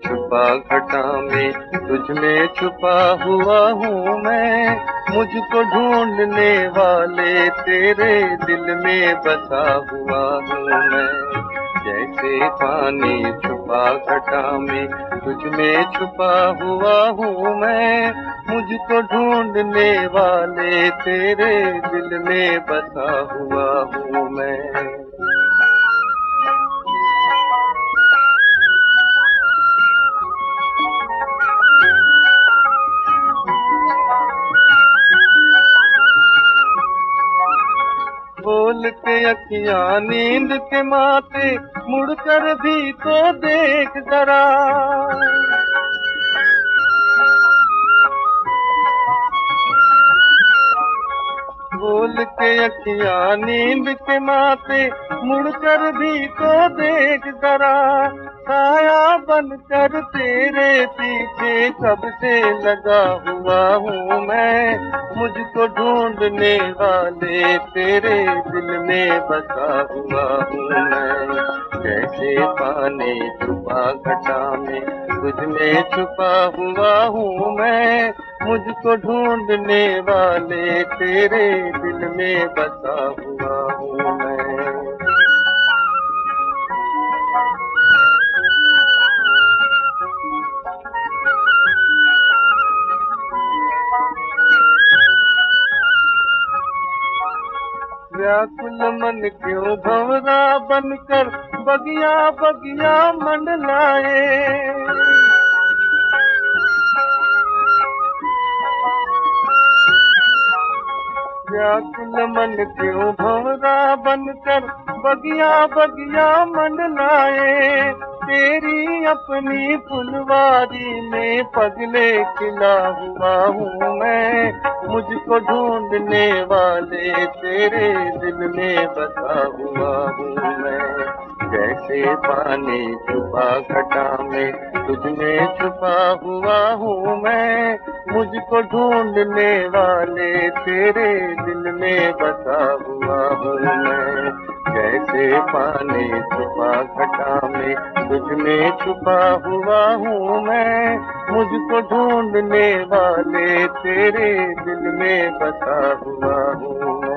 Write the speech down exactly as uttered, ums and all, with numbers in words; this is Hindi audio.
छुपा घटा में तुझ में छुपा हुआ हूँ मैं। मुझको ढूंढने वाले तेरे दिल में बसा हुआ हूँ मैं। जैसे पानी छुपा घटा में तुझ में छुपा हुआ हूँ मैं। मुझको ढूंढने वाले तेरे दिल में बसा हुआ हूँ मैं। खोल के अखियाँ नींद के माते मुड़कर भी तो देख जरा। खोल के अखियाँ नींद के माते मुड़कर भी तो देख जरा। साया बनकर तेरे पीछे कब से लगा हुआ हूँ मैं। मुझको ढूंढने वाले तेरे दिल में बसा हुआ हूँ मैं। जैसे पानी छुपा घटा में तुझ में छुपा हुआ हूँ मैं। मुझको ढूंढने वाले तेरे दिल में बसा हुआ हूँ मैं। व्याकुल मन क्यों भंवरा बनकर बगिया बगिया मंडलाए। व्याकुल मन क्यों भंवरा बनकर बगिया बगिया मंडलाए। तेरी अपनी फुलवारी में पगले खिला हुआ हूँ मैं। मुझको ढूंढने वाले तेरे दिल में बसा हुआ हूँ मैं। जैसे पानी छुपा घटा में तुझ में छुपा हुआ हूँ मैं। मुझको ढूंढने वाले तेरे दिल में बसा हुआ हूँ मैं। जैसे पानी छुपा घटा में तुझ में छुपा हुआ हूँ मैं। मुझको ढूंढने वाले तेरे दिल में बसा हुआ हूँ मैं।